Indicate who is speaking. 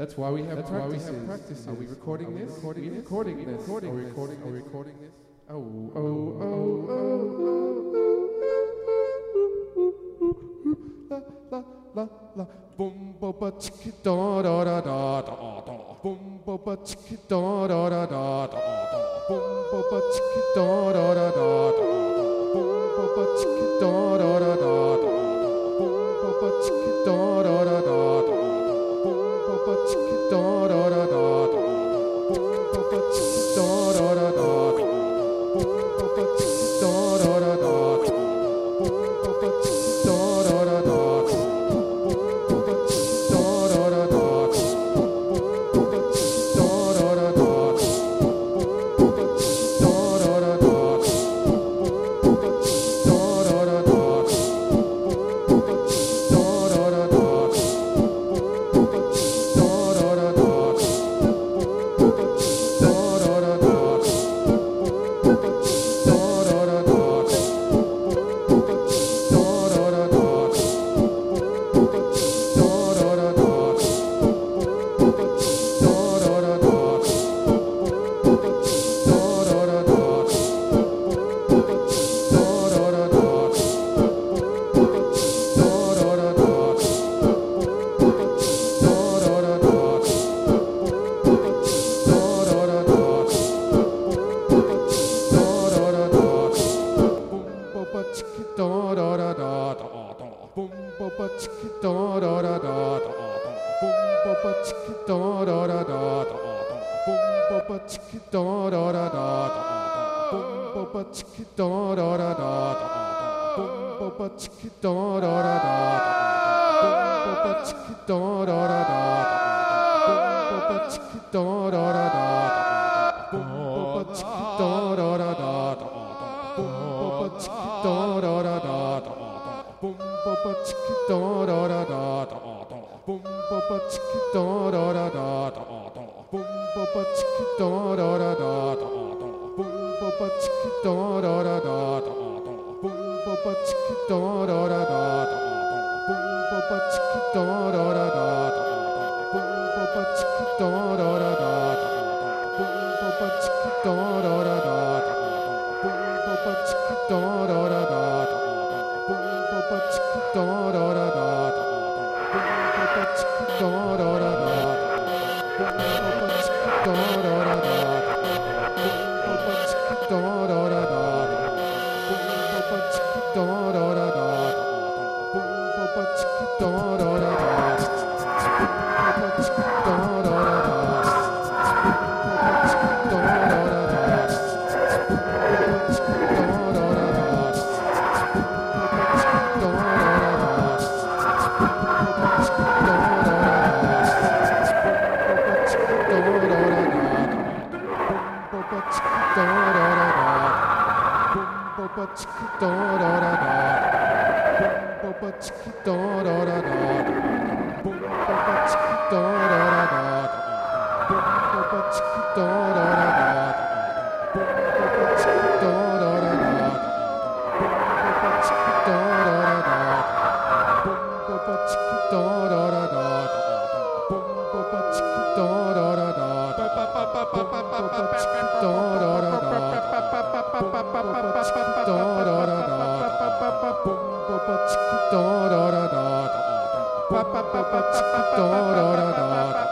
Speaker 1: That's why we have practices. Are we recording this? Are we recording this? Are we recording this? La boom ba chiki da da da da da boom ba chiki da da da da da boom ba chiki da da da da boom ba chiki da da da da boom ba chiki da da da da boom ba chiki da da da da boom ba chiki da da da da boom ba chiki da da da da boom ba chiki da da da da
Speaker 2: Ba ba ba ba ba ba ba ba ba ba ba ba